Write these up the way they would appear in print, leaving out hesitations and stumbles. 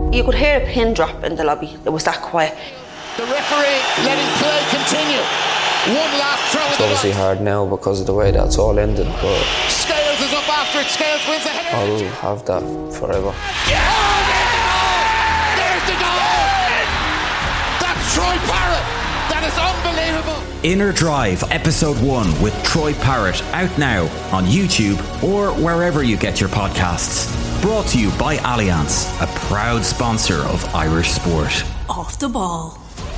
You could hear a pin drop in the lobby. It was that quiet. The referee letting play continue. One last throw. It's obviously hard now because of the way that's all ended, but Scales is up after it. Scales wins the header. I'll have that forever. Yeah! There's the goal! That's Troy Parrott. That is unbelievable. Inner Drive, Episode 1 with Troy Parrott, out now on YouTube or wherever you get your podcasts. Brought to you by Allianz, a proud sponsor of Irish sport. Off the ball.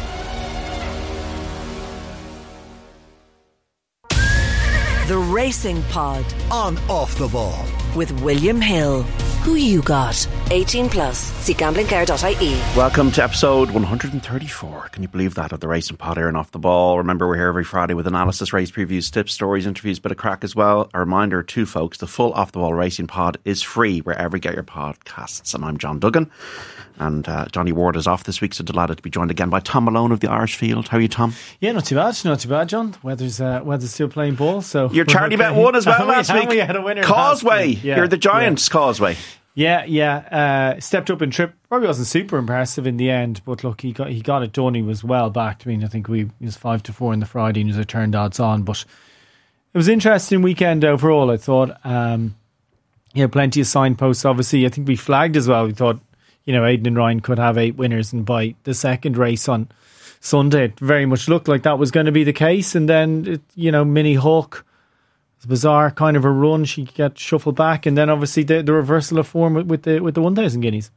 The Racing Pod on Off the Ball with William Hill. Who you got? 18 plus. See gamblingcare.ie. Welcome to episode 134. Can you believe that, of the Racing Pod here and Off the Ball? Remember, we're here every Friday with analysis, race previews, tips, stories, interviews, bit of crack as well. A reminder too, folks, the full Off the Ball Racing Pod is free wherever you get your podcasts. And I'm John Duggan. And Johnny Ward is off this week, so delighted to be joined again by Tom Malone of the Irish Field. How are you, Tom? Yeah, not too bad, John. Weather's still playing ball, so your Charlie Bet won as well last week. We had a winner. Causeway, you're the Giants. Causeway. Yeah. Stepped up in trip. Probably wasn't super impressive in the end, but look, he got it done. He was well backed. I mean, I think he was 5-4 in the Friday, and he was a turned odds on. But it was an interesting weekend overall, I thought. Plenty of signposts. Obviously, I think we flagged as well. We thought, Aidan and Ryan could have 8 winners, and by the second race on Sunday, it very much looked like that was going to be the case. And then, Minnie Hawk, it's a bizarre kind of a run. She got shuffled back, and then obviously the reversal of form with the 1,000 guineas.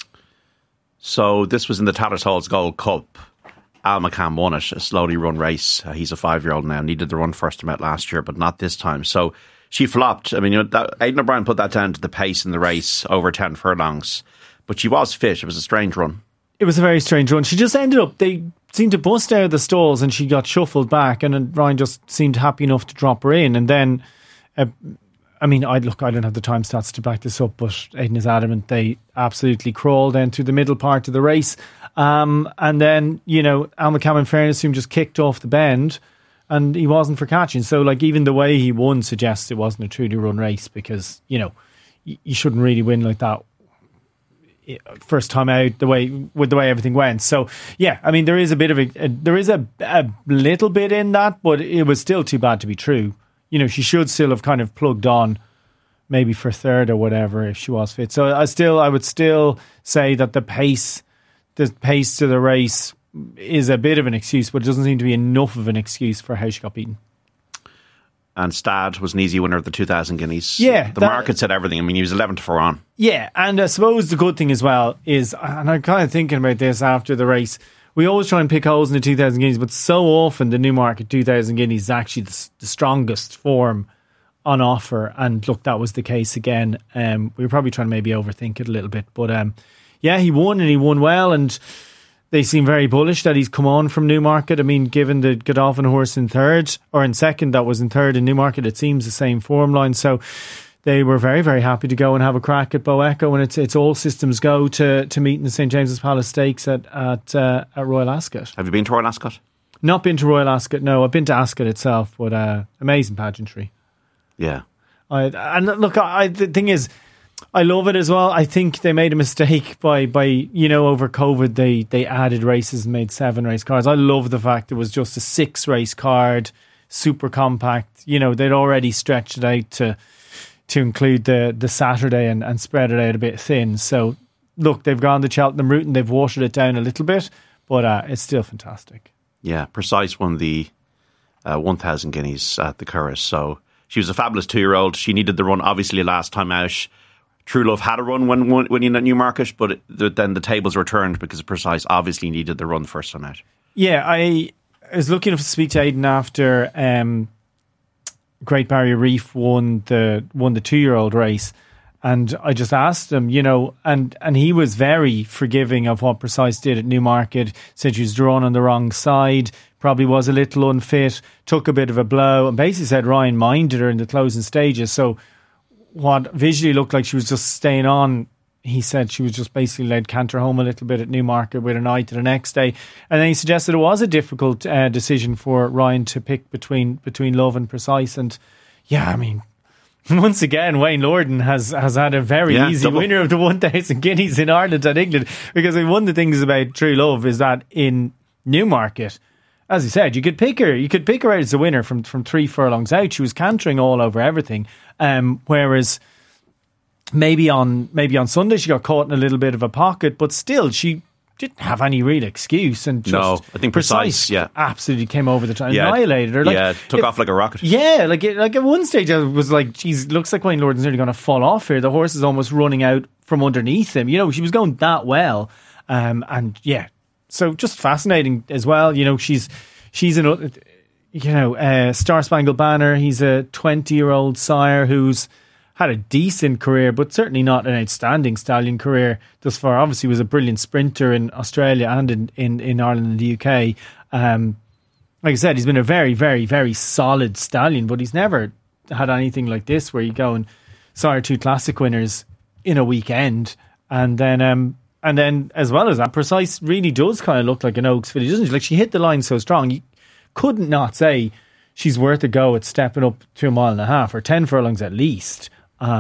So this was in the Tattersall's Gold Cup. Al McCann won it, a slowly run race. He's a 5-year-old now. Needed the run first time out last year, but not this time. So she flopped. I mean, Aidan O'Brien put that down to the pace in the race over 10 furlongs. But she was fit. It was a strange run. It was a very strange run. She just ended up, they seemed to bust out of the stalls and she got shuffled back, and then Ryan just seemed happy enough to drop her in. And then, I don't have the time stats to back this up, but Aidan is adamant they absolutely crawled into the middle part of the race. And then, Al McCann, in fairness to him, just kicked off the bend and he wasn't for catching. So, even the way he won suggests it wasn't a truly run race, because, you shouldn't really win like that first time out, with the way everything went. So there is a bit of a little bit in that, but it was still too bad to be true. She should still have kind of plugged on maybe for third or whatever if she was fit. So I would still say that the pace to the race is a bit of an excuse, but it doesn't seem to be enough of an excuse for how she got beaten. And Stad was an easy winner of the 2,000 guineas. Yeah. The market said everything. I mean, he was 11-4 on. Yeah, and I suppose the good thing as well is, and I'm kind of thinking about this after the race, we always try and pick holes in the 2,000 guineas, but so often the Newmarket 2,000 guineas is actually the strongest form on offer. And look, that was the case again. We were probably trying to maybe overthink it a little bit. But he won, and he won well, and they seem very bullish that he's come on from Newmarket. I mean, given the Godolphin horse in second, that was in third in Newmarket, it seems the same form line. So they were very, very happy to go and have a crack at Bow Echo, and it's all systems go to meet in the St James's Palace Stakes at Royal Ascot. Have you been to Royal Ascot? Not been to Royal Ascot, no. I've been to Ascot itself, but amazing pageantry. Yeah. The thing is, I love it as well. I think they made a mistake by over COVID they added races and made 7 race cards. I love the fact it was just a 6 race card, super compact. They'd already stretched it out to include the Saturday and spread it out a bit thin. So look, they've gone the Cheltenham route and they've watered it down a little bit, but it's still fantastic. Yeah, Precise won the 1,000 guineas at the Curragh. So she was a fabulous 2-year-old. She needed the run obviously last time out. True Love had a run when winning at Newmarket, but then the tables were turned because Precise obviously needed the run first time out. Yeah, I was looking to speak to Aidan after Great Barrier Reef won the 2-year-old race, and I just asked him, and he was very forgiving of what Precise did at Newmarket. Said she was drawn on the wrong side, probably was a little unfit, took a bit of a blow, and basically said Ryan minded her in the closing stages. So what visually looked like she was just staying on, he said she was just basically led canter home a little bit at Newmarket with an eye to the next day. And then he suggested it was a difficult decision for Ryan to pick between Love and Precise. And yeah, I mean, Once again, Wayne Lordan has had a very easy winner of the 1,000 guineas in Ireland and England, because one of the things about True Love is that in Newmarket, as you said, you could pick her out as a winner from 3 furlongs out. She was cantering all over everything, whereas maybe on Sunday she got caught in a little bit of a pocket, but still she didn't have any real excuse, and just I think Precise absolutely came over the top, annihilated her. Took off like a rocket. Yeah, like at one stage I was like, geez, looks like Wayne Lordan's nearly going to fall off here. The horse is almost running out from underneath him. She was going that well, so just fascinating as well. She's an Star Spangled Banner. He's a 20-year-old sire who's had a decent career, but certainly not an outstanding stallion career thus far. Obviously was a brilliant sprinter in Australia and in Ireland and the UK. Like I said, he's been a very, very, very solid stallion, but he's never had anything like this where you go and sire 2 classic winners in a weekend. And then as well as that, Precise really does kind of look like an Oaks filly, doesn't she? Like, she hit the line so strong, you couldn't not say she's worth a go at stepping up to 1.5 miles or 10 furlongs at least.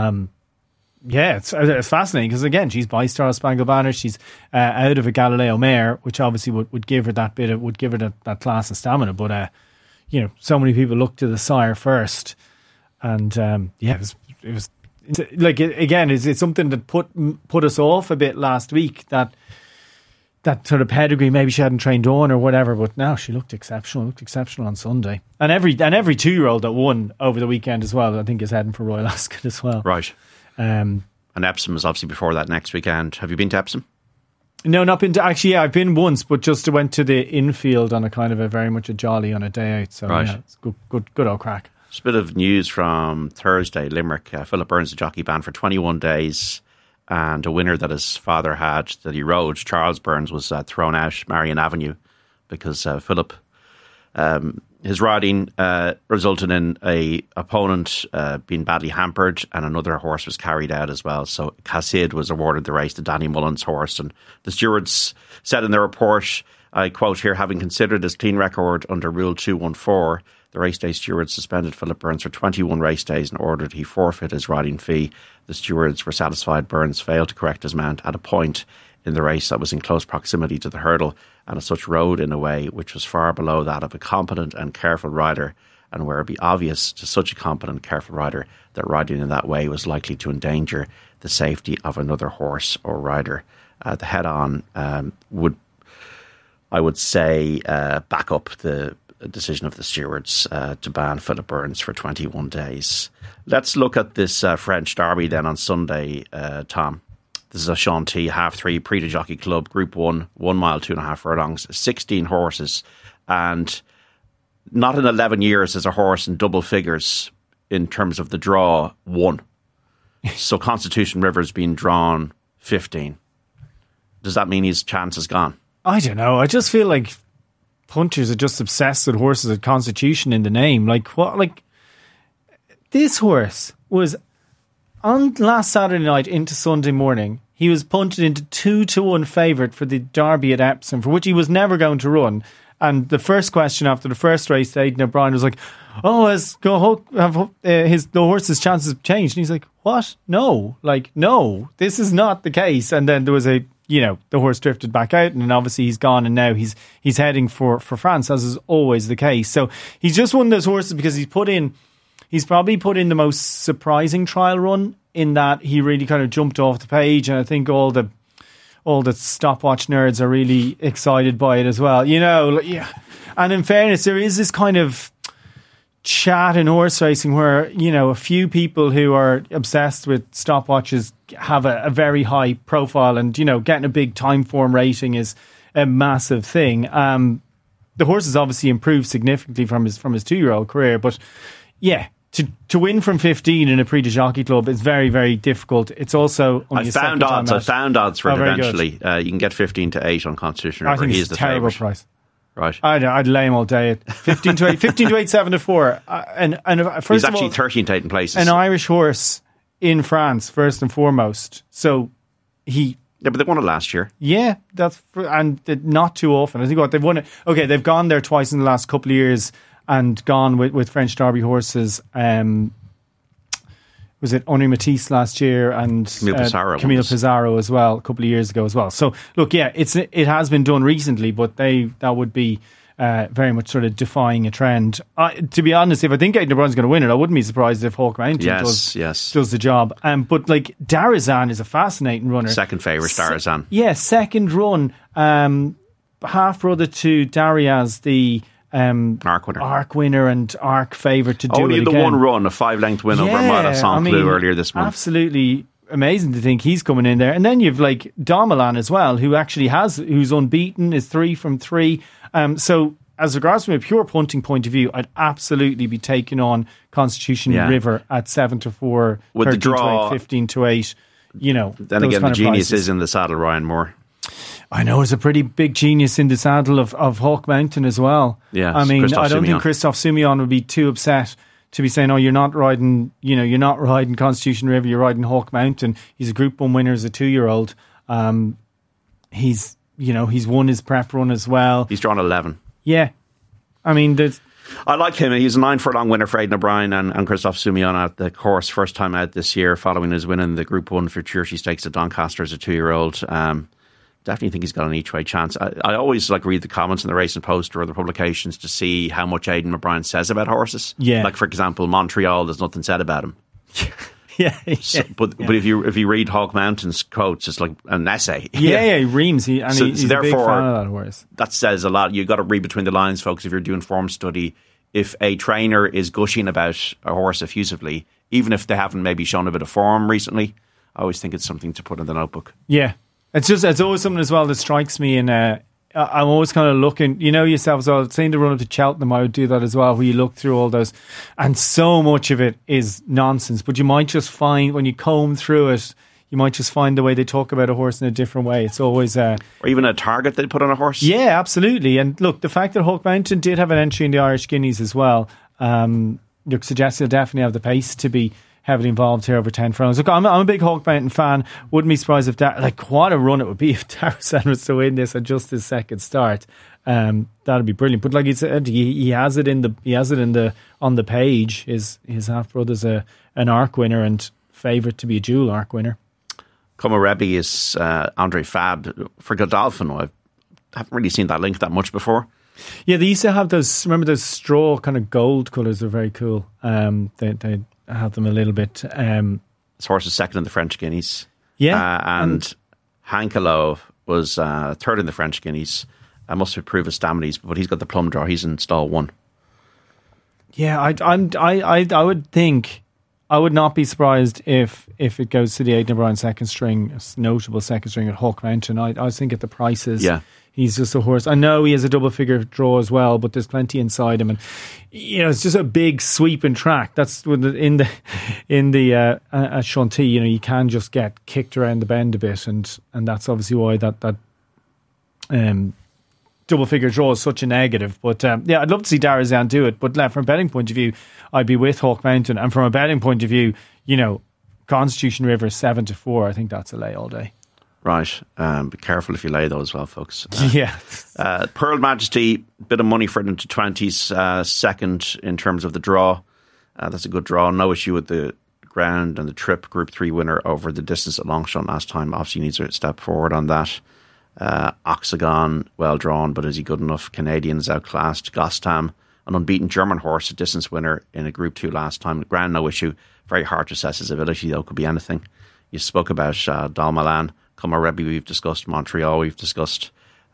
It's fascinating because, again, she's by Star Spangled Banner. She's out of a Galileo mare, which obviously would give her that bit of, would give her that class and stamina. But so many people look to the sire first, and it was like, again, it's something that put us off a bit last week, that sort of pedigree. Maybe she hadn't trained on or whatever, but now she looked exceptional on Sunday. And every 2-year-old that won over the weekend as well, I think, is heading for Royal Ascot as well. Right. And Epsom is obviously before that next weekend. Have you been to Epsom? No, not been to. Actually, yeah, I've been once, but just went to the infield on a kind of a very much a jolly on a day out. So yeah, it's good old crack. Just a bit of news from Thursday, Limerick. Philip Burns, the jockey, banned for 21 days. And a winner that his father had that he rode, Charles Burns, was thrown out Marion Avenue because Philip, his riding resulted in a opponent being badly hampered, and another horse was carried out as well. So Cassid was awarded the race to Danny Mullen's horse, and the stewards said in their report, I quote here, having considered his clean record under Rule 214, the race day stewards suspended Philip Burns for 21 race days and ordered he forfeit his riding fee. The stewards were satisfied Burns failed to correct his mount at a point in the race that was in close proximity to the hurdle, and as such rode in a way which was far below that of a competent and careful rider, and where it would be obvious to such a competent, careful rider that riding in that way was likely to endanger the safety of another horse or rider. The head-on would, I would say, back up the decision of the stewards to ban Philip Burns for 21 days. Let's look at this French Derby then on Sunday, Tom. This is a Sean T, half 3, Prix de Jockey Club, Group 1, 1 mile, 2.5 furlongs, 16 horses, and not in 11 years has a horse in double figures in terms of the draw won. So Constitution River's been drawn 15. Does that mean his chance is gone? I don't know. I just feel like punters are just obsessed with horses with Constitution in the name. Like, what? Like, this horse was on last Saturday night into Sunday morning. He was punted into 2-1 favourite for the Derby at Epsom, for which he was never going to run. And the first question after the first race, Aidan O'Brien was like, "Oh, the horse's chances have changed?" And he's like, "What? No, no, this is not the case." And then there was the horse drifted back out, and then obviously he's gone, and now he's heading for France, as is always the case. So he's just one of those horses because he's probably put in the most surprising trial run, in that he really kind of jumped off the page, and I think all the stopwatch nerds are really excited by it as well. And in fairness, there is this kind of chat in horse racing where, a few people who are obsessed with stopwatches have a very high profile, and, getting a big time form rating is a massive thing. The horse has obviously improved significantly from his 2-year-old career, but yeah, to win from 15 in a Prix de Jockey Club is very, very difficult. It's also only I found odds for it eventually. You can get 15-8 on Constitution River. I think it's the terrible favourite price. Right. I'd lay him all day at 15-8, 15-8, 7-4. And first he's of all, actually 13-8 in places. An Irish horse in France, first and foremost. So yeah, but they won it last year. Yeah, and not too often. I think they've won it. Okay, they've gone there twice in the last couple of years and gone with French Derby horses. was it Henri Matisse last year and Camilo Pizarro as well a couple of years ago as well. So look, yeah, it has been done recently, but that would be very much sort of defying a trend. To be honest, if I think Aidan O'Brien's going to win it, I wouldn't be surprised if Hawk Mountain does the job. But like Darazan is a fascinating runner. Second favourite, Darazan. Second run, half brother to Dariaz, the Arc winner and Arc favourite to do only it the again. One run, a 5-length win over Mada Saint-Cloud earlier this month. Absolutely amazing to think he's coming in there. And then you've like Domelan as well, who's unbeaten, is 3 from 3. So as regards from a pure punting point of view, I'd absolutely be taking on Constitution River at 7-4, with 13 the draw, to 8, 15 to 8. Then again, the genius is in the saddle, Ryan Moore. I know, it's a pretty big genius in the saddle of Hawk Mountain as well. Yeah, I mean, I don't think Christophe Soumillon would be too upset to be saying, "Oh, you're not riding Constitution River, you're riding Hawk Mountain." He's a Group 1 winner as a 2-year-old. He's won his prep run as well. He's drawn 11. Yeah, I mean, I like him. He's a 9-furlong winner for Aidan O'Brien and Christophe Soumillon at the course, first time out this year, following his win in the Group 1 Futurity Stakes at Doncaster as a 2-year-old. Definitely think he's got an each-way chance. I always read the comments in the Racing Post or other publications to see how much Aidan O'Brien says about horses. Yeah. Like, for example, Montreal, there's nothing said about him. But if you read Hawk Mountain's quotes, it's like an essay. He reams. He's a big fan of that horse. That says a lot. You've got to read between the lines, folks, if you're doing form study. If a trainer is gushing about a horse effusively, even if they haven't maybe shown a bit of form recently, I always think it's something to put in the notebook. Yeah. It's always something as well that strikes me, and I'm always kind of looking, yourself as well, saying to run up to Cheltenham, I would do that as well, where you look through all those, and so much of it is nonsense, but you might just find, when you comb through it, you might just find the way they talk about a horse in a different way. It's always or even a target they put on a horse. Yeah, absolutely. And look, the fact that Hawk Mountain did have an entry in the Irish Guineas as well, suggests he'll definitely have the pace to be heavily involved here over 10 furlongs. Look, I'm a big Hawk Mountain fan. Wouldn't be surprised if what a run it would be if Darazan was to win this at just his second start. That'd be brilliant. But like you said, he has it on the page. His half brother's an Arc winner and favourite to be a dual Arc winner. Comarebi is Andre Fab for Godolphin. I haven't really seen that link that much before. Yeah, they used to have those. Remember those straw kind of gold colours? They're very cool. They have them a little bit. His horse is second in the French Guineas. Yeah. And Hankelo was third in the French Guineas. I must improve his staminies, but he's got the plum draw. He's in stall 1. Yeah, I would think, I would not be surprised if it goes to the Aidan O'Brien second string, a notable second string at Hawk Mountain. I think at the prices. Yeah. He's just a horse. I know he has a double figure draw as well, but there's plenty inside him, and it's just a big sweeping track. That's in the at Chantilly. You can just get kicked around the bend a bit, and that's obviously why that double figure draw is such a negative. But I'd love to see Darazan do it. But from a betting point of view, I'd be with Hawk Mountain, and from a betting point of view, Constitution River 7-4. I think that's a lay all day. Right. Be careful if you lay those as well, folks. Pearl Majesty, bit of money for it into 20s, second in terms of the draw. That's a good draw. No issue with the ground and the trip. Group 3 winner over the distance at Longshot last time. Obviously needs a step forward on that. Oxagon, well drawn, but is he good enough? Canadians outclassed. Gostam, an unbeaten German horse, a distance winner in a Group 2 last time. Ground, no issue. Very hard to assess his ability, though. Could be anything. You spoke about Dalmalan. Comarebi, we've discussed. Montreal, we've discussed.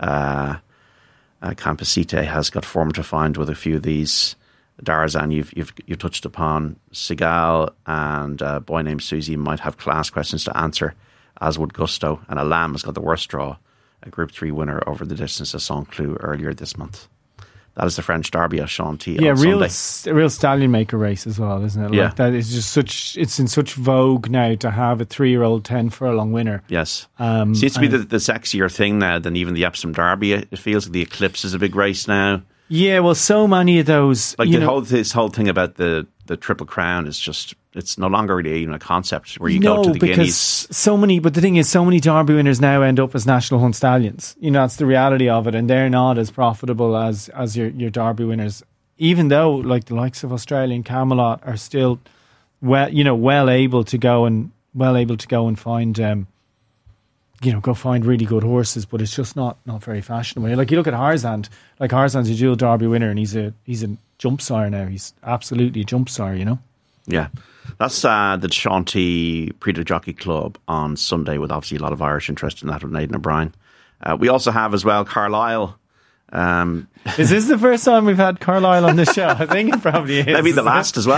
Campesite has got form to find with a few of these. Darazan, you've touched upon. Seagal and a boy named Susie might have class questions to answer, as would Gusto. And Alam has got the worst draw, a Group 3 winner over the distance of Saint-Cloud earlier this month. That is the French Derby at Chantilly on Sunday. A real stallion maker race as well, isn't it? Yeah. Like that is just it's in such vogue now to have a 3-year-old 10 furlong winner. Yes. Seems to be the sexier thing now than even the Epsom Derby. It feels like the Eclipse is a big race now. Yeah, well, so many of those. Like this whole thing about the Triple Crown is just, it's no longer really even a concept where you go to the Guineas. So many, but the thing is, so many Derby winners now end up as National Hunt Stallions. That's the reality of it, and they're not as profitable as your Derby winners. Even though, like the likes of Australian Camelot are still well able to go and find go find really good horses, but it's just not very fashionable. Like you look at Harzand, like Harzand's a dual Derby winner, and he's a jump sire now. He's absolutely a jump sire, Yeah. That's the Shanty Prix de Jockey Club on Sunday, with obviously a lot of Irish interest in that with Aidan O'Brien. We also have as well Carlisle. Is this the first time we've had Carlisle on the show? I think it probably is. Maybe the last as well.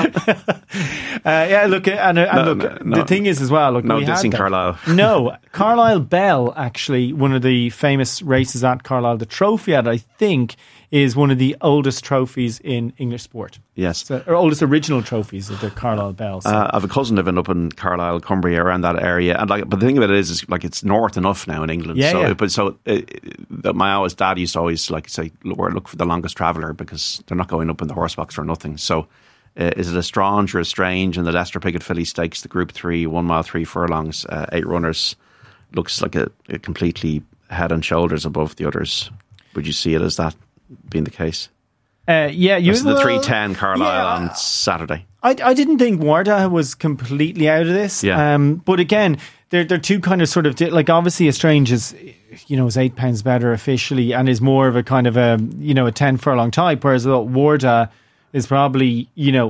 The thing is as well. Look, no dissing Carlisle. No, Carlisle Bell, actually, one of the famous races at Carlisle, the trophy at it, I think, is one of the oldest trophies in English sport. Yes. Or oldest original trophies of the Carlisle Bell. So. I have a cousin living up in Carlisle, Cumbria, around that area, and but the thing about it is like it's north enough now in England. My dad used to always say, look for the longest traveller, because they're not going up in the horse box for nothing. So, is it a Strange or a Strange in the Leicester Piggott Filly Stakes, the Group 3, 1 mile 3 furlongs, 8 runners, looks like a completely head and shoulders above the others. Would you see it as that being the case? The 3:10 Carlisle on Saturday. I didn't think Warda was completely out of this. Yeah. But again, they're two kind of sort of like, obviously a Strange is £8 better officially and is more of a kind of a 10 furlong type, whereas Warda is probably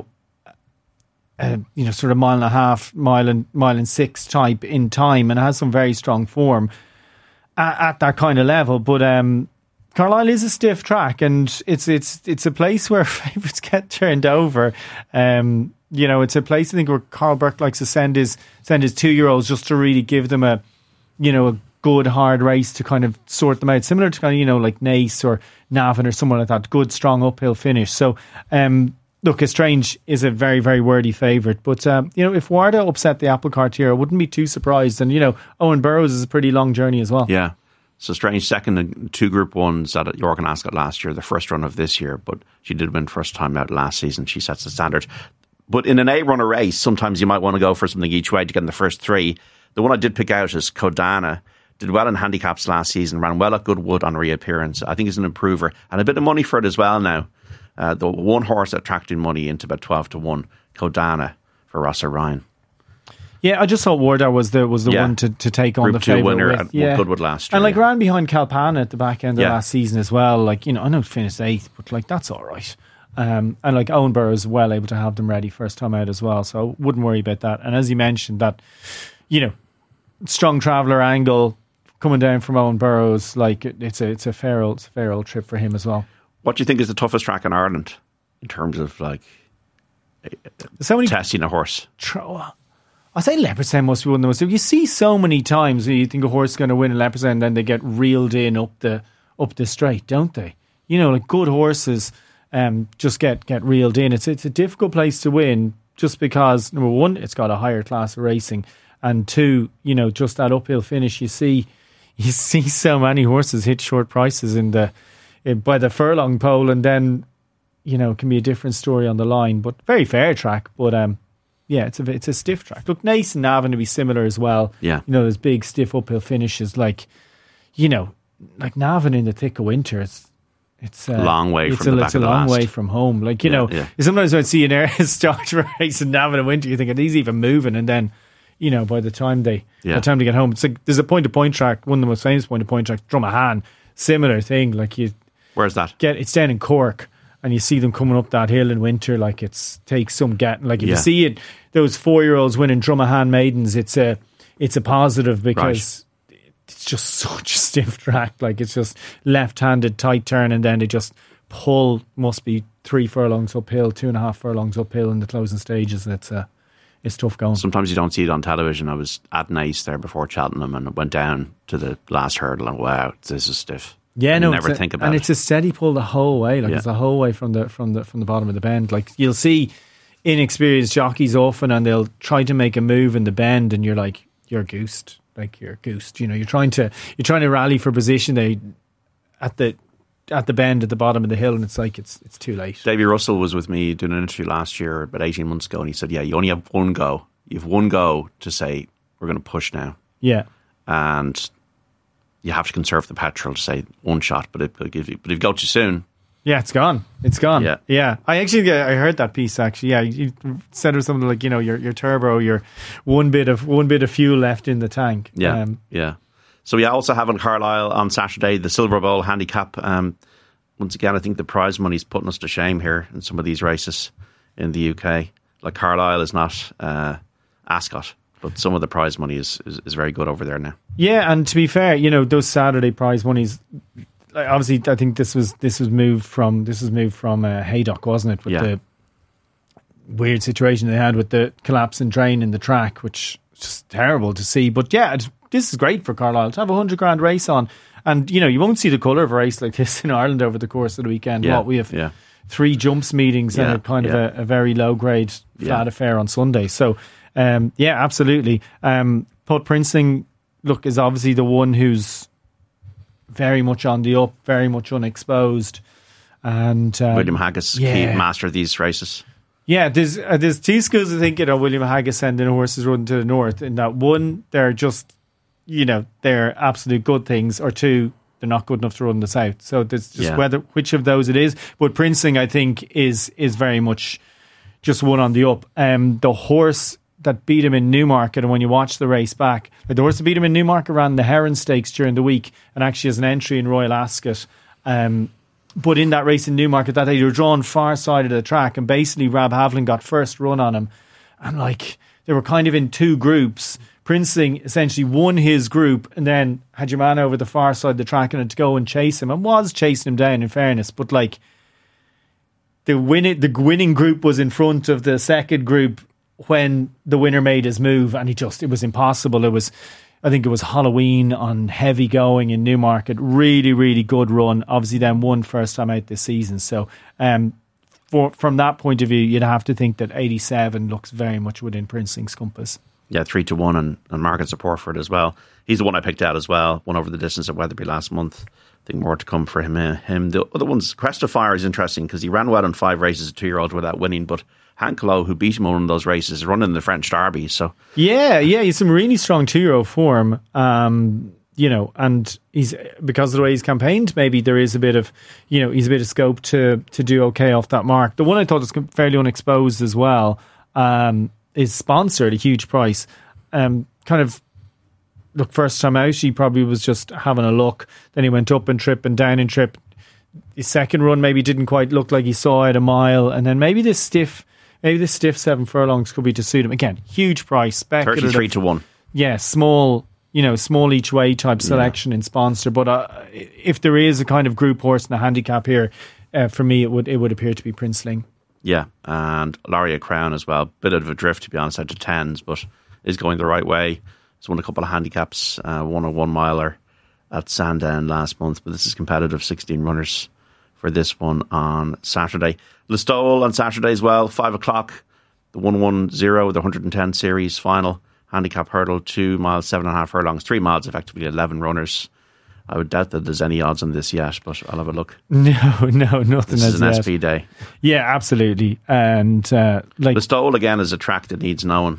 sort of mile and a half, mile and 6 type in time, and has some very strong form at that kind of level. But Carlisle is a stiff track, and it's a place where favourites get turned over. It's a place, I think, where Carl Burke likes to send his 2-year-olds just to really give them a good hard race to kind of sort them out, similar to kind of like Naas or Navan or someone like that. Good strong uphill finish. So look, a Strange is a very, very worthy favourite. But if Warda upset the apple cart here, I wouldn't be too surprised. And Owen Burrows is a pretty long journey as well. Yeah. So Strange second in 2 Group 1s at York and Ascot last year, the first run of this year, but she did win first time out last season. She sets the standard. But in an 8-runner race, sometimes you might want to go for something each way to get in the first 3. The one I did pick out is Kodana. Did well in handicaps last season, ran well at Goodwood on reappearance. I think he's an improver, and a bit of money for it as well now. The one horse attracting money into about 12-1, Kodana for Ross O'Ryan. Yeah, I just thought Warda was the one to take on Group the 2 favourite winner with. at Goodwood last year. And ran behind Kalpana at the back end of last season as well. Like, I know it finished 8th, but that's all right. And Owen Burrows is well able to have them ready first time out as well, so wouldn't worry about that. And as you mentioned, that strong traveller angle coming down from Owen Burrows, like it's a fair old trip for him as well. What do you think is the toughest track in Ireland in terms of testing a horse? I say Leopardstown must be one of the most. You see so many times you think a horse is going to win in Leopardstown, and then they get reeled in up the straight, don't they? Good horses just get reeled in. It's a difficult place to win, just because number one, it's got a higher class of racing, and two, just that uphill finish. You see so many horses hit short prices by the furlong pole, and then it can be a different story on the line. But very fair track, but it's a stiff track. Look, Naas and Navan to be similar as well. Yeah. There's big stiff uphill finishes like Navan in the thick of winter. It's a long way from the back of the last. It's a long way from home. Sometimes when I see an start to a race in Navan in winter, you think, are these even moving? And then, by the time they get home, it's like there's a point-to-point track, one of the most famous point-to-point tracks, Drummahan, similar thing. Where's that? It's down in Cork. And you see them coming up that hill in winter, takes some getting. If you see it, those 4-year-olds winning Drummahan maidens, it's a positive, because it's just such a stiff track. It's just left-handed tight turn, and then they just pull. Must be 3 furlongs uphill, 2.5 furlongs uphill in the closing stages, and it's tough going. Sometimes you don't see it on television. I was at Naas there before Cheltenham, and went down to the last hurdle, and wow, this is stiff. Yeah, never think about it. And it's a steady pull the whole way. It's the whole way from the bottom of the bend. You'll see inexperienced jockeys often, and they'll try to make a move in the bend, and you're like, you're goosed. You're goosed. You're trying to rally for position. At the bend at the bottom of the hill, and it's it's too late. Davy Russell was with me doing an interview last year, about 18 months ago, and he said, "Yeah, you only have one go. You have one go to say we're going to push now." Yeah, and you have to conserve the petrol to say one shot, but if you go too soon, Yeah, it's gone. It's gone. Yeah. I heard that piece actually. Yeah, you said it was something like, your turbo, your one bit of fuel left in the tank. Yeah, So we also have in Carlisle on Saturday the Silver Bowl handicap. Once again, I think the prize money's putting us to shame here in some of these races in the UK. Like Carlisle is not Ascot, but some of the prize money is very good over there now. Yeah, and to be fair, those Saturday prize monies. Obviously, I think this was moved from Haydock, wasn't it? With the weird situation they had with the collapse and drain in the track, which is just terrible to see. But yeah, this is great for Carlisle to have $100,000 race on, and you won't see the colour of a race like this in Ireland over the course of the weekend. We have 3 jumps meetings and a very low grade flat affair on Sunday. So absolutely. Put Princeling, is obviously the one who's very much on the up, very much unexposed, and William Haggis, key master of these races. Yeah, there's 2 schools I think William Haggis sending horses running to the north. In that one, they're just they're absolute good things, or 2, they're not good enough to run the south. So there's just which of those it is. But Princeling, I think, is very much just one on the up. The horse that beat him in Newmarket, and when you watch the race back, the horse that beat him in Newmarket ran the Heron Stakes during the week and actually has an entry in Royal Ascot. But in that race in Newmarket that day, they were drawn far side of the track, and basically Rab Havlin got first run on him. And they were kind of in 2 groups. Princeling essentially won his group and then had your man over the far side of the track and had to go and chase him, and was chasing him down, in fairness. But the winning group was in front of the second group when the winner made his move, and it was impossible. I think it was Halloween on heavy going in Newmarket. Really, really good run. Obviously then won first time out this season. So from that point of view, you'd have to think that 87 looks very much within Princeling's compass. Yeah, 3-1 and market support for it as well. He's the one I picked out as well. Won over the distance at Weatherby last month. I think more to come for him. The other one's Crest of Fire is interesting because he ran well in 5 races, a 2-year-old without winning, but Hank Lowe, who beat him on one of those races, is running the French Derby. So he's some really strong 2-year-old form. And he's, because of the way he's campaigned, maybe there is a bit of, he's a bit of scope to do okay off that mark. The one I thought was fairly unexposed as well is Sponsored, a huge price. First time out, he probably was just having a look. Then he went up and trip and down and trip. His second run maybe didn't quite look like he saw it a mile, and then maybe this stiff 7 furlongs could be to suit him. Again, huge price, 33-1. Yeah, small each way type selection in Sponsor. But if there is a kind of group horse in the handicap here, for me it would appear to be Princeling. Yeah, and Lauria Crown as well. Bit of a drift, to be honest, out to 10s, but is going the right way. He's won a couple of handicaps, won a 1 miler at Sandown last month, but this is competitive. 16 runners for this one on Saturday. Listowel on Saturday as well, 5 o'clock. The 110, the 110 series final handicap hurdle, 2 miles, 7.5 furlongs, 3 miles, effectively 11 runners. I would doubt that there's any odds on this yet, but I'll have a look. No, nothing. This is an SP day. Yeah, absolutely. And Listowel again is a track that needs knowing.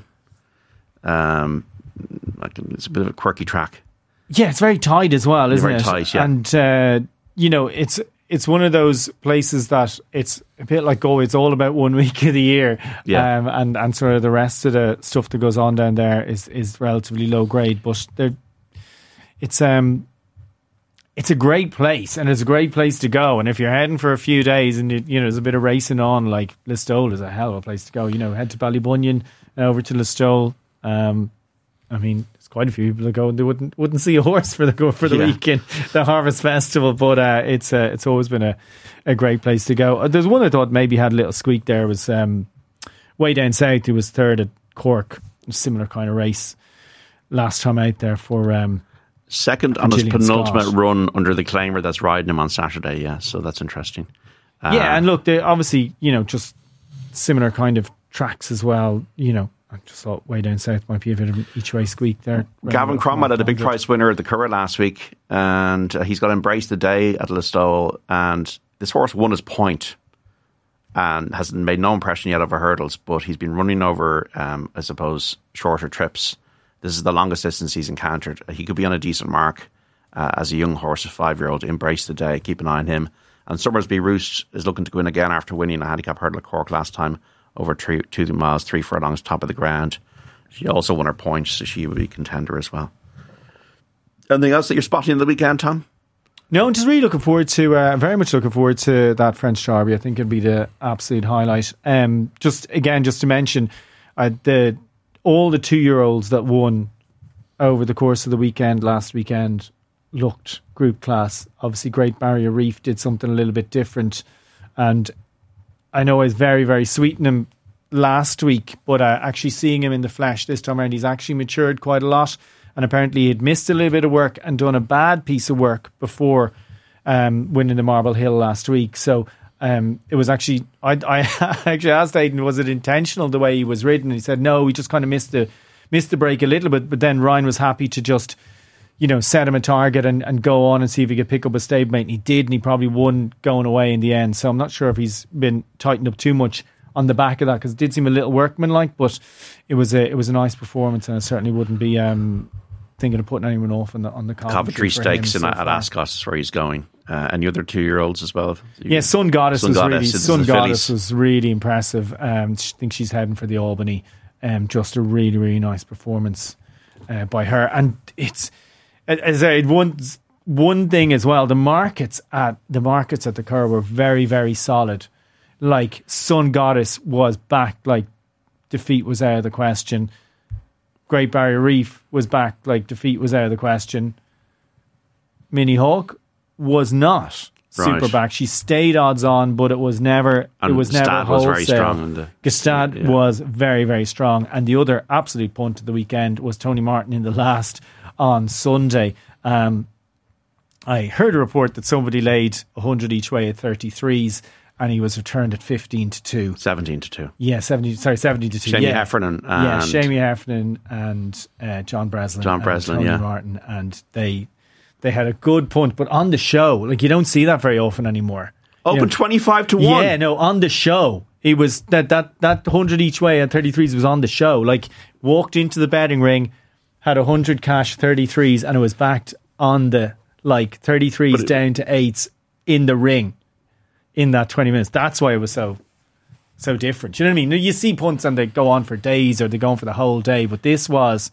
It's a bit of a quirky track. Yeah, it's very tight as well, isn't it? Very tight, yeah. And it's one of those places that it's a bit like it's all about 1 week of the year. Yeah. And sort of the rest of the stuff that goes on down there is relatively low grade, but it's a great place, and it's a great place to go. And if you're heading for a few days and there's a bit of racing on, like Listowel is a hell of a place to go. Head to Ballybunion, over to Listowel. There's quite a few people that go and they wouldn't see a horse for the week in the Harvest Festival, but it's always been a great place to go. There's one I thought maybe had a little squeak there, was way down south, who was third at Cork, similar kind of race last time out there for second on his penultimate run under the claimer that's riding him on Saturday. Yeah, so that's interesting. And look, they obviously just similar kind of tracks as well. I just thought way down south might be a bit of each way squeak there. Gavin Cromwell had a big price winner at the Curragh last week, and he's got Embrace the Day at Listowel, and this horse won his point and has made no impression yet over hurdles, but he's been running over, I suppose, shorter trips. This is the longest distance he's encountered. He could be on a decent mark as a young horse, a 5-year-old. Embrace the Day, keep an eye on him. And Summersby Roost is looking to go in again after winning a handicap hurdle at Cork last time over 2 miles, 3 furlongs, top of the ground. She also won her points, so she would be a contender as well. Anything else that you're spotting in the weekend, Tom? No, I'm just really looking forward to, very much looking forward to that French Derby. I think it'll be the absolute highlight. Just to mention, all the 2-year-olds that won over the course of the weekend, last weekend, looked group class. Obviously, Great Barrier Reef did something a little bit different. And I know I was very, very sweet in him last week, but actually seeing him in the flesh this time around, he's actually matured quite a lot. And apparently he'd missed a little bit of work and done a bad piece of work before winning the Marble Hill last week. So it was actually, I actually asked Aidan, was it intentional the way he was ridden? And he said, no, we just kind of missed the break a little bit. But then Ryan was happy to just, set him a target and go on and see if he could pick up a stablemate. And he did, and he probably won going away in the end. So I'm not sure if he's been tightened up too much on the back of that, because it did seem a little workmanlike, but it was a nice performance, and I certainly wouldn't be thinking of putting anyone off on the Coventry Stakes at Ascot is where he's going. And the other 2-year-olds as well. Yeah, Sun Goddess was really impressive. I think she's heading for the Albany. Just a really, really nice performance by her. And it's, as I said, one thing as well, the markets at the Curragh were very, very solid. Like, Sun Goddess was back, like defeat was out of the question. Great Barrier Reef was back, like defeat was out of the question. Mini Hawk was not super back. She stayed odds on, but it was never Gstaad wholesale. was very strong. Gstaad was very, very strong. And the other absolute punt of the weekend was Tony Martin in the last on Sunday. I heard a report that somebody laid 100 each way at 33s, and he was returned at 15-2. 17-2. Yeah, 17-2. Shamie Heffernan. Shamie Heffernan and John Breslin. And Tony Martin. And they had a good punt, but on the show, like, you don't see that very often anymore. Open 25-1. Yeah, no, on the show. It was that 100 each way at 33s was on the show. Like, walked into the betting ring, had 100 cash 33s, and it was backed on the, like, 33s down to 8s in the ring in that 20 minutes. That's why it was so different. You know what I mean? You see punts and they go on for days, or they go on for the whole day, but this was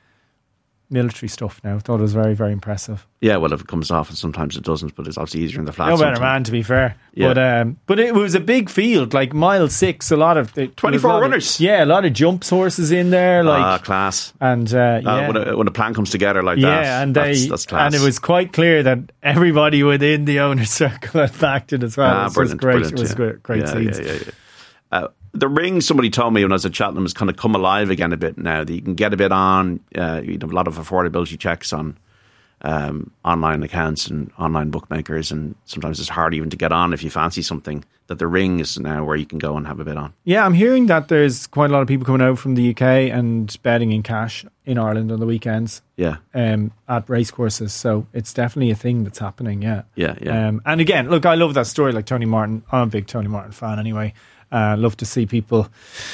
military stuff now. I thought it was very, very impressive. Yeah, well, if it comes off, and sometimes it doesn't, but it's obviously easier in the flats. No better man, to be fair. Yeah. But it was a big field, like mile 6, a lot of 24 runners. A lot of jumps horses in there, like class. And when a plan comes together like that, and that's class. And it was quite clear that everybody within the owner's circle had backed it as well. It was great. It was great seeds. The ring, somebody told me when I was at Cheltenham, has kind of come alive again a bit now. That you can get a bit on. You have a lot of affordability checks on online accounts and online bookmakers, and sometimes it's hard even to get on if you fancy something. That the ring is now where you can go and have a bit on. Yeah, I'm hearing that there's quite a lot of people coming out from the UK and betting in cash in Ireland on the weekends. Yeah, at racecourses. So it's definitely a thing that's happening. Yeah. And again, look, I love that story. Like Tony Martin, I'm a big Tony Martin fan anyway. Love to see people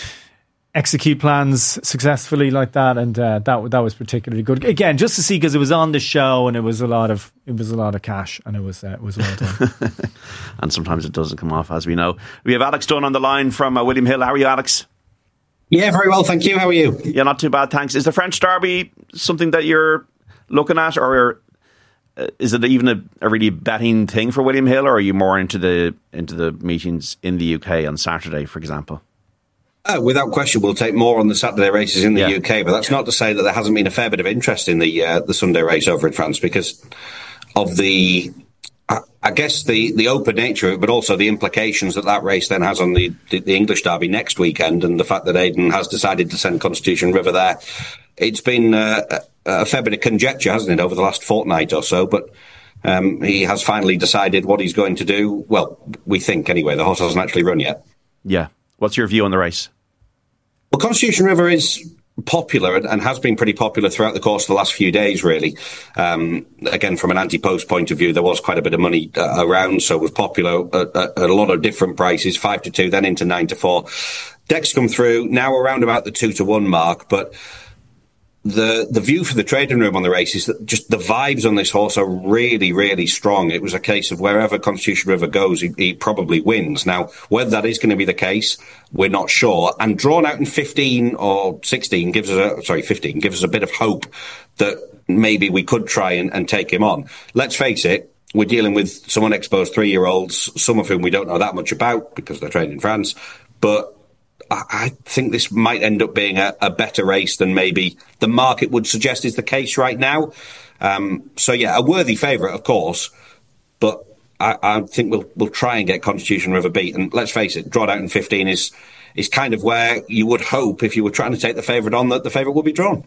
execute plans successfully like that, and that was particularly good. Again, just to see, because it was on the show and it was a lot of cash, and it was well done. And sometimes it doesn't come off, as we know. We have Alex Dunn on the line from William Hill. How are you, Alex? Yeah, very well, thank you. How are you? Yeah, not too bad, thanks. Is the French Derby something that you're looking at, or is it even a really betting thing for William Hill, or are you more into the meetings in the UK on Saturday, for example? Without question, we'll take more on the Saturday races in the UK, but that's not to say that there hasn't been a fair bit of interest in the Sunday race over in France because of the open nature of it, but also the implications that race then has on the English Derby next weekend, and the fact that Aidan has decided to send Constitution River there. It's been a fair bit of conjecture, hasn't it, over the last fortnight or so, but he has finally decided what he's going to do. Well, we think anyway. The horse hasn't actually run yet. Yeah. What's your view on the race? Well, Constitution River is popular and has been pretty popular throughout the course of the last few days, really. Again, from an anti-post point of view, there was quite a bit of money around, so it was popular at a lot of different prices, 5-2, then into 9-4. Decks come through, now around about the 2-1 mark, but the view for the trading room on the race is that just the vibes on this horse are really, really strong. It was a case of wherever Constitution River goes, he probably wins. Now, whether that is going to be the case, we're not sure. And drawn out in 15 or 16 gives us 15 gives us a bit of hope that maybe we could try and take him on. Let's face it, we're dealing with some unexposed 3-year-olds, some of whom we don't know that much about because they're trained in France, but I think this might end up being a better race than maybe the market would suggest is the case right now. So, yeah, a worthy favourite, of course, but I think we'll try and get Constitution River beat. And let's face it, drawn out in 15 is kind of where you would hope if you were trying to take the favourite on that the favourite will be drawn.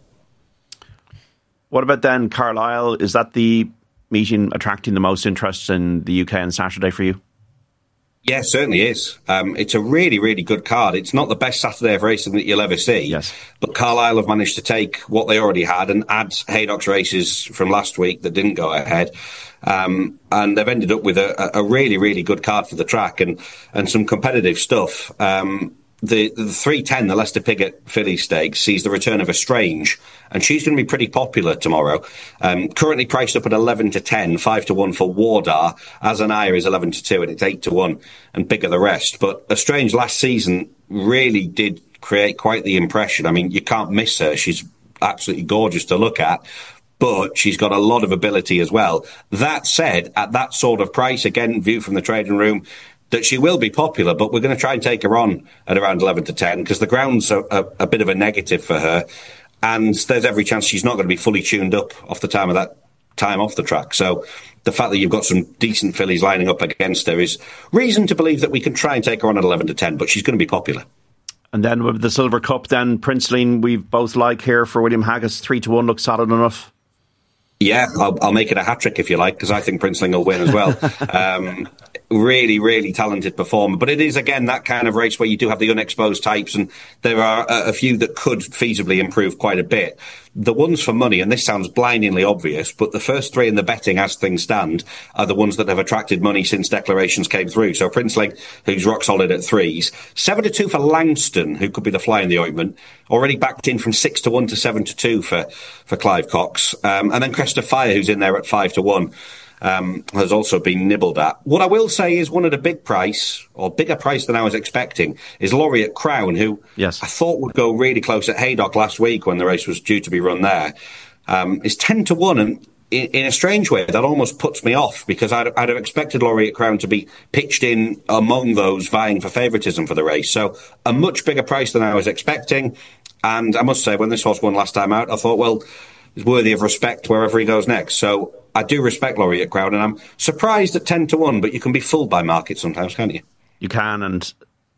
What about then Carlisle? Is that the meeting attracting the most interest in the UK on Saturday for you? Yeah, certainly is. It's a really, really good card. It's not the best Saturday of racing that you'll ever see. Yes. But Carlisle have managed to take what they already had and add Haydock's races from last week that didn't go ahead. And they've ended up with a really, really good card for the track and some competitive stuff. The 310, the Leicester Piggott Filly Stakes, sees the return of Estrange, and she's going to be pretty popular tomorrow. Currently priced up at 11 to 10, 5 to 1 for Wardar. Azanaya is 11 to 2, and it's 8 to 1, and bigger the rest. But Estrange last season really did create quite the impression. I mean, you can't miss her. She's absolutely gorgeous to look at, but she's got a lot of ability as well. That said, at that sort of price, again, view from the trading room, that she will be popular, but we're going to try and take her on at around 11 to 10 because the ground's a bit of a negative for her, and there's every chance she's not going to be fully tuned up off the time off the track. So the fact that you've got some decent fillies lining up against her is reason to believe that we can try and take her on at 11 to 10, but she's going to be popular. And then with the Silver Cup, then Princeling, we both like here for William Haggas, 3 to 1 looks solid enough. Yeah, I'll make it a hat-trick if you like, because I think Princeling will win as well. Really, really talented performer. But it is, again, that kind of race where you do have the unexposed types, and there are a few that could feasibly improve quite a bit. The ones for money, and this sounds blindingly obvious, but the first 3 in the betting as things stand are the ones that have attracted money since declarations came through. So Princeling, who's rock solid at 3s. 7 to 2 for Langston, who could be the fly in the ointment. Already backed in from 6 to 1 to 7 to 2 for Clive Cox. And then Crest of Fire, who's in there at 5 to 1. Has also been nibbled at. What I will say is one at a bigger price than I was expecting, is Laureate Crown, who I thought would go really close at Haydock last week when the race was due to be run there. Is 10 to 1, and in a strange way, that almost puts me off because I'd have expected Laureate Crown to be pitched in among those vying for favouritism for the race. So a much bigger price than I was expecting. And I must say, when this horse won last time out, I thought, well, he's worthy of respect wherever he goes next. So I do respect Laureate Crown, and I'm surprised at 10 to 1, but you can be fooled by markets sometimes, can't you? You can, and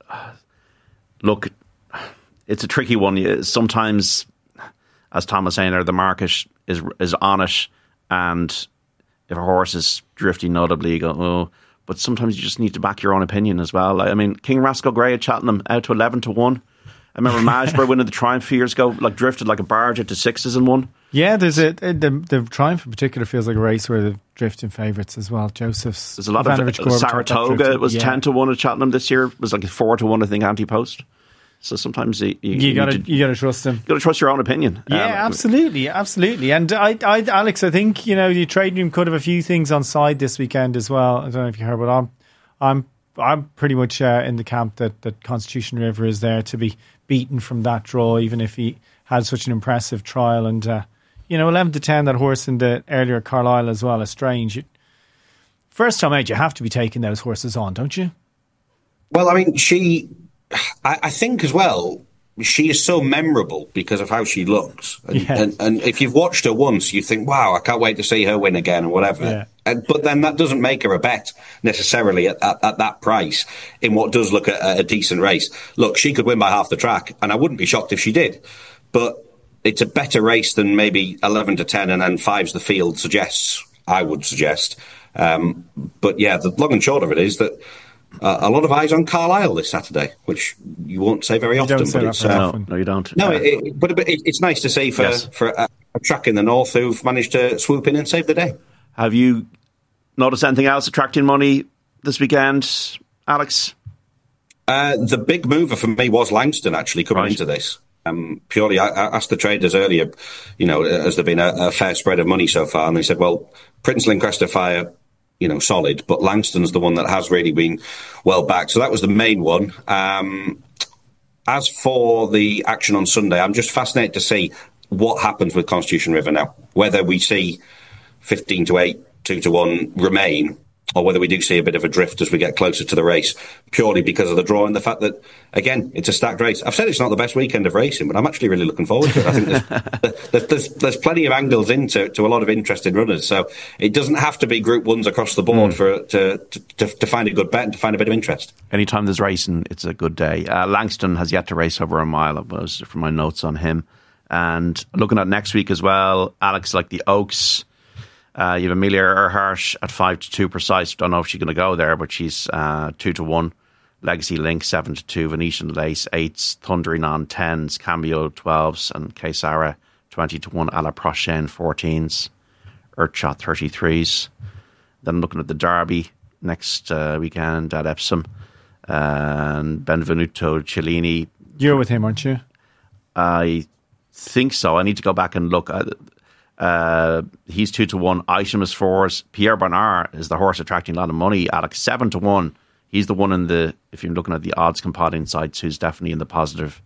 look, it's a tricky one. Sometimes, as Tom was saying there, the market is on it, and if a horse is drifting notably, you go, oh, but sometimes you just need to back your own opinion as well. I mean, King Rascal Grey at Cheltenham out to 11 to 1. I remember Majbur winning the Triumph a few years ago, like drifted like a barge out to 6s and 1. Yeah, there's the Triumph in particular feels like a race where they're drifting favourites as well. Joseph's. There's a lot of Saratoga. It was 10 to 1 at Cheltenham this year. It was like 4 to 1, I think, anti-post. So sometimes you got to trust them. You got to trust your own opinion. Yeah, absolutely. And Alex, I think the trading room could have a few things on side this weekend as well. I don't know if you heard, but I'm pretty much in the camp that Constitution River is there to be beaten from that draw, even if he had such an impressive trial. And 11 to 10, that horse in the earlier Carlisle as well, Estrange. First time out, you have to be taking those horses on, don't you? Well, I mean, I think as well, she is so memorable because of how she looks. And if you've watched her once, you think, wow, I can't wait to see her win again or whatever. Yeah. But then that doesn't make her a bet necessarily at that price in what does look at a decent race. Look, she could win by half the track, and I wouldn't be shocked if she did. But it's a better race than maybe 11 to 10 and then 5's the field suggests, I would suggest. But yeah, the long and short of it is that a lot of eyes on Carlisle this Saturday, which you won't say very often. No, you don't. No, but it's nice to see for a track in the north who've managed to swoop in and save the day. Have you noticed anything else attracting money this weekend, Alex? The big mover for me was Langston, actually, coming into this. Purely, I asked the traders earlier, has there been a fair spread of money so far? And they said, well, Princely and Crest of Fire, solid, but Langston's the one that has really been well backed. So that was the main one. As for the action on Sunday, I'm just fascinated to see what happens with Constitution River now, whether we see 15-8, 2-1 remain, or whether we do see a bit of a drift as we get closer to the race, purely because of the draw and the fact that, again, it's a stacked race. I've said it's not the best weekend of racing, but I'm actually really looking forward to it. I think there's plenty of angles into a lot of interesting runners, so it doesn't have to be Group 1s across the board to find a good bet and to find a bit of interest. Anytime there's racing, it's a good day. Langston has yet to race over a mile, was from my notes on him. And looking at next week as well, Alex, like the Oaks, you have Amelia Earhart at 5-2 precise. Don't know if she's going to go there, but she's 2-1. Legacy Link 7-2. Venetian Lace 8s. Thundering on 10s. Cameo 12s. And Kesara 20-1. A La Prochaine 14s. Earthshot 33s. Then looking at the Derby next weekend at Epsom. And Benvenuto Cellini. You're with him, aren't you? I think so. I need to go back and look at he's 2-1. Item is 4s. Pierre Bernard is the horse attracting a lot of money. Alex 7-1. He's the one if you're looking at the odds compounding sites, who's definitely in the positive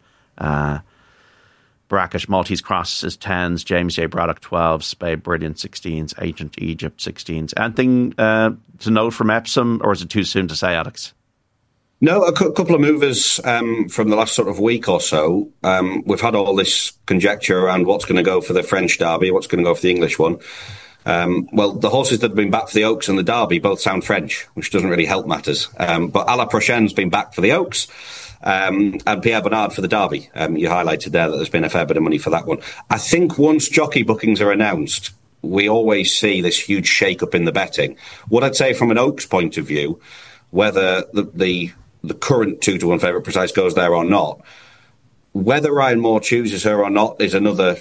bracket. Maltese Cross is 10s. James J. Braddock 12s. Spade Brilliant 16s. Ancient Egypt 16s. Anything to note from Epsom, or is it too soon to say, Alex? No, a couple of movers from the last sort of week or so. We've had all this conjecture around what's going to go for the French Derby, what's going to go for the English one. Well, the horses that have been back for the Oaks and the Derby both sound French, which doesn't really help matters. But A La Prochaine's been back for the Oaks, and Pierre Bernard for the Derby. You highlighted there that there's been a fair bit of money for that one. I think once jockey bookings are announced, we always see this huge shake-up in the betting. What I'd say from an Oaks point of view, whether the current 2-1 favourite precise goes there or not, whether Ryan Moore chooses her or not is another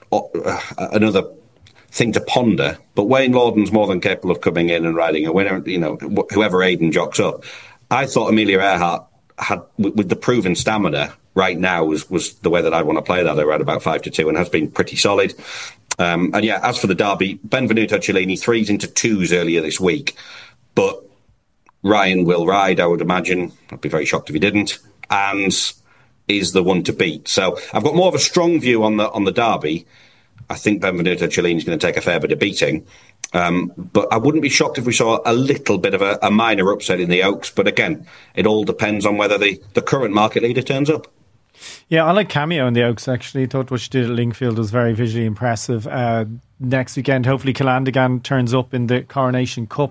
thing to ponder. But Wayne Lorden's more than capable of coming in and riding a winner, whoever Aidan jocks up. I thought Amelia Earhart had, with the proven stamina right now, was the way that I'd want to play that. Around about 5-2 and has been pretty solid. And yeah, as for the Derby, Benvenuto Cellini 3s into 2s earlier this week, but Ryan will ride, I would imagine. I'd be very shocked if he didn't, and is the one to beat. So I've got more of a strong view on the Derby. I think Benvenuto Cellini's going to take a fair bit of beating, but I wouldn't be shocked if we saw a little bit of a minor upset in the Oaks. But again, it all depends on whether the current market leader turns up. Yeah, I like Cameo in the Oaks, actually. I thought what she did at Lingfield was very visually impressive. Next weekend, hopefully Calandigan turns up in the Coronation Cup.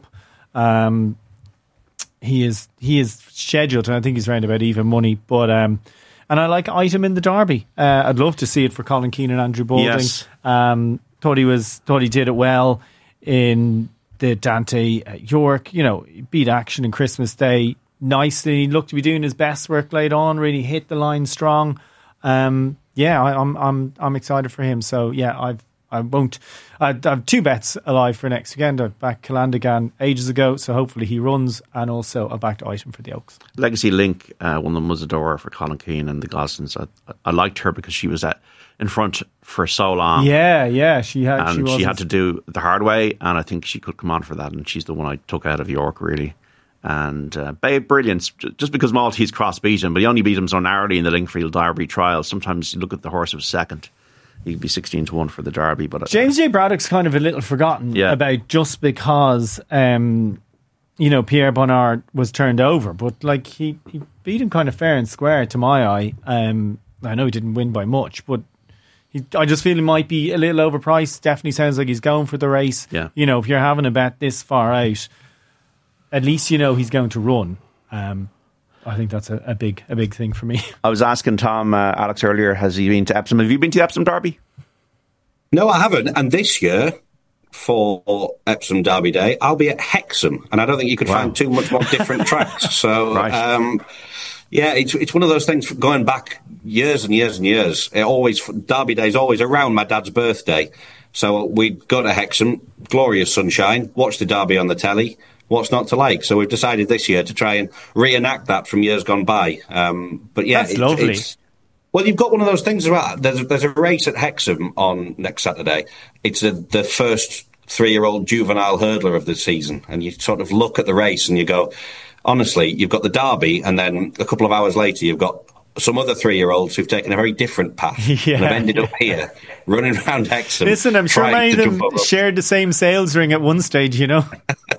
He is scheduled, and I think he's round about even money. But and I like Item in the Derby. I'd love to see it for Colin Keane and Andrew Balding. Yes. Thought he did it well in the Dante at York. He beat Action on Christmas Day nicely. He looked to be doing his best work late on. Really hit the line strong. I'm excited for him. So yeah, I have 2 bets alive for next weekend. I backed Calandigan ages ago, so hopefully he runs, and also a backed Item for the Oaks. Legacy Link won the Muzzador for Colin Keane and the Goslins. I liked her because she was in front for so long. Yeah, she had to do the hard way, and I think she could come on for that, and she's the one I took out of York, really. And Babe Brilliance, just because Maltese Cross beat him, but he only beat him so narrowly in the Lingfield Derby trial. Sometimes you look at the horse who was second, he could be 16-1 for the Derby. But James J. Braddock's kind of a little forgotten about, just because Pierre Bernard was turned over, but like he beat him kind of fair and square to my eye. I know he didn't win by much, but I just feel he might be a little overpriced. Definitely sounds like he's going for the race. Yeah. If you're having a bet this far out, at least he's going to run. I think that's a big thing for me. I was asking Tom, Alex earlier, has he been to Epsom? Have you been to the Epsom Derby? No, I haven't. And this year, for Epsom Derby Day, I'll be at Hexham, and I don't think you could find too much more different tracks. So, right. Yeah, it's one of those things going back years and years and years. Derby Day is always around my dad's birthday. So we'd go to Hexham, glorious sunshine, watch the Derby on the telly. What's not to like? So we've decided this year to try and reenact that from years gone by. But yeah, that's lovely. Well, you've got one of those things as well. There's a race at Hexham on next Saturday. It's the first 3-year-old juvenile hurdler of the season. And you sort of look at the race and you go, honestly, you've got the Derby, and then a couple of hours later, you've got some other 3-year-olds who've taken a very different path and have ended up here, running around Hexham. Listen, I'm sure many of them shared the same sales ring at one stage, you know.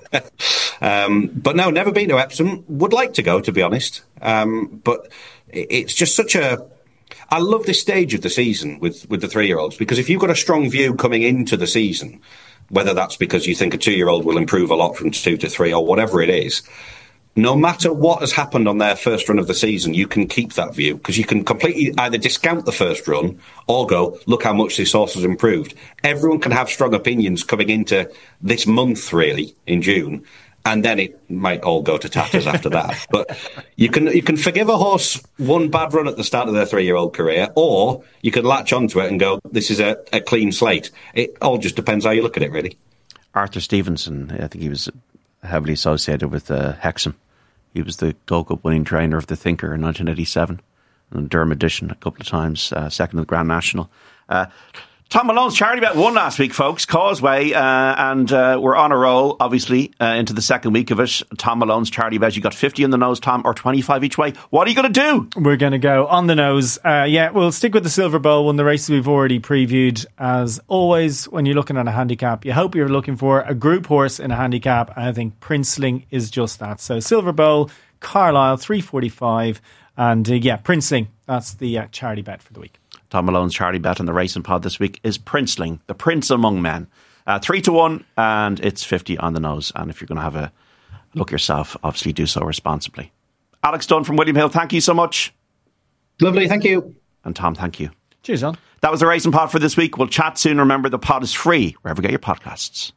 But no, never been to Epsom. Would like to go, to be honest. But it's just such a... I love this stage of the season with the 3-year-olds, because if you've got a strong view coming into the season, whether that's because you think a 2-year-old will improve a lot from 2 to 3 or whatever it is, no matter what has happened on their first run of the season, you can keep that view, because you can completely either discount the first run or go, look how much this horse has improved. Everyone can have strong opinions coming into this month, really, in June, and then it might all go to tatters after that. But you can forgive a horse one bad run at the start of their 3-year-old career, or you can latch onto it and go, this is a clean slate. It all just depends how you look at it, really. Arthur Stevenson, I think he was heavily associated with Hexham. He was the Gold Cup winning trainer of the Thinker in 1987, and Durham Edition a couple of times, second in the Grand National. Tom Malone's charity bet won last week, folks. Causeway, and we're on a roll, obviously, into the second week of it. Tom Malone's charity bet, you got 50 on the nose, Tom, or 25 each way. What are you going to do? We're going to go on the nose. We'll stick with the Silver Bowl, one of the races we've already previewed. As always, when you're looking at a handicap, you hope you're looking for a group horse in a handicap. And I think Princeling is just that. So Silver Bowl, Carlisle, 345. And Princeling, that's the charity bet for the week. Tom Malone's charity bet on the Racing Pod this week is Princeling, the Prince among men. 3-1, and it's 50 on the nose. And if you're going to have a look yourself, obviously do so responsibly. Alex Dunn from William Hill, thank you so much. Lovely, thank you. And Tom, thank you. Cheers, John. That was the Racing Pod for this week. We'll chat soon. Remember, the pod is free wherever you get your podcasts.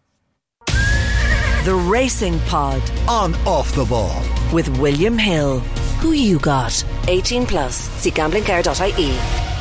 The Racing Pod On Off the Ball with William Hill. Who you got? 18 plus. See gamblingcare.ie.